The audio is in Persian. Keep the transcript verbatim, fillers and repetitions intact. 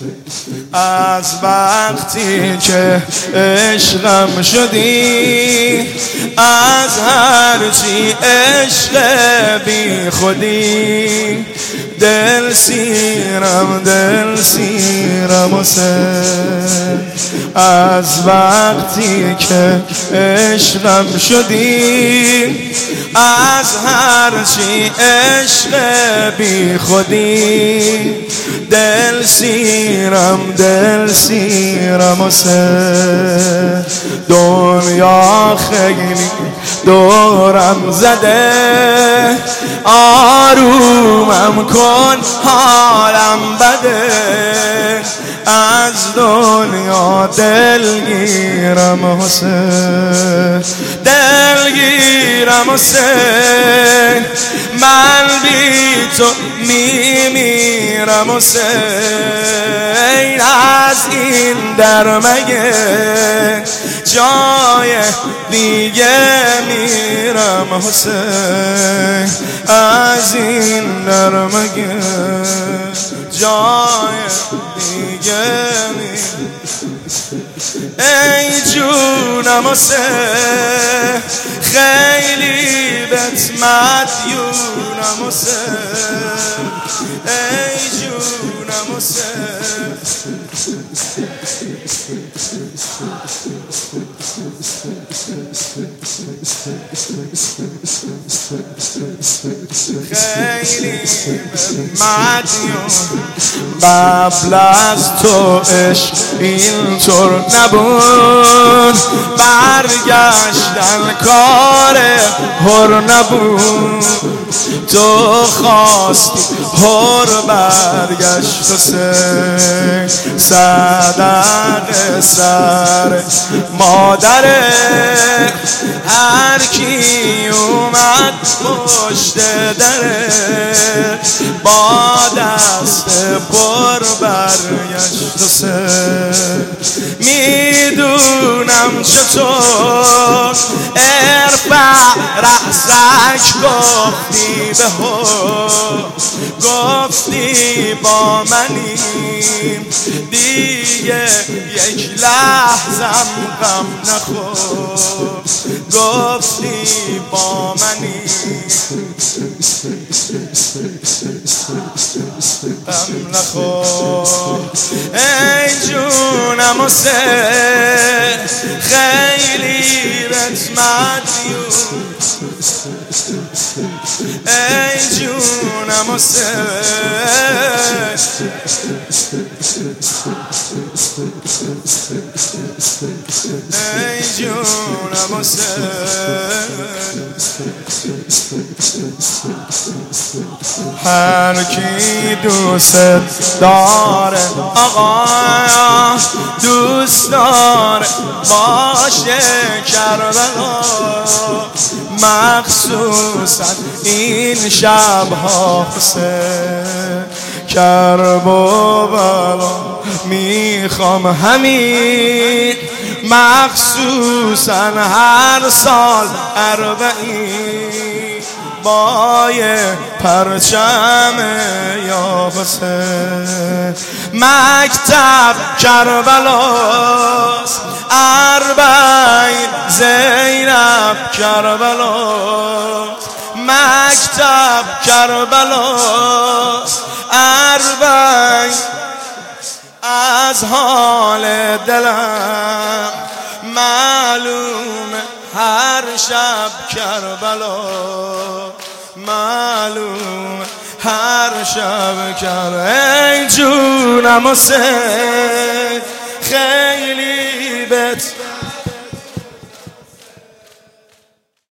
از وقتی که عشقم شدی، از هرچی عشق بی خودی، دل سیرم دل سیرم حسین. از وقتی که عشقم شدی، از هرچی عشق بی خودی، دل سیرم دل سیرم حسین. دنیا خیلی دورم زده، آرومم کن حالم بده. از دنیا دلگیرم حسین، دلگیرم حسین. من بی تو میمیرم حسین. از این در مگه جای دیگه میرم حسین. از این در مگه جای دیگه میرم. ای جونم حسین، خیلی بهت مدیونم حسین. ای جونم حسین، خیلی مدیون. قبل از تو عشق اینطور نبود، برگشتن کار هر نبود. تو خواستی هر برگشت حسین. صدق سر مادره، هر کی اومد پشت دره، با دست پر برگشت حسین. میدونم چطور ارفع رأسک گفتی به هو، گفتی با منیم دیگه یک لحظم غم نخور. گفتی با منیم غم نخور. ای جونم حسین، خیلی بهت مدیون. ای جونم حسین، ای جونم حسین. هر کی دوست داره آقا، دوست داره باشه کربلا. مخصوصا این شبها حسین، کرب و بلا میخوام همین. مخصوصا هر سال اربعین، با یه پرچم یا حسین. مکتب کربلاست، اربعین زینب کربلاست. مکتب کربلاست، اربعین. از حال دلم معلومه هر شب کربلا، معلومه هر شب کربلا. ای جونم حسین،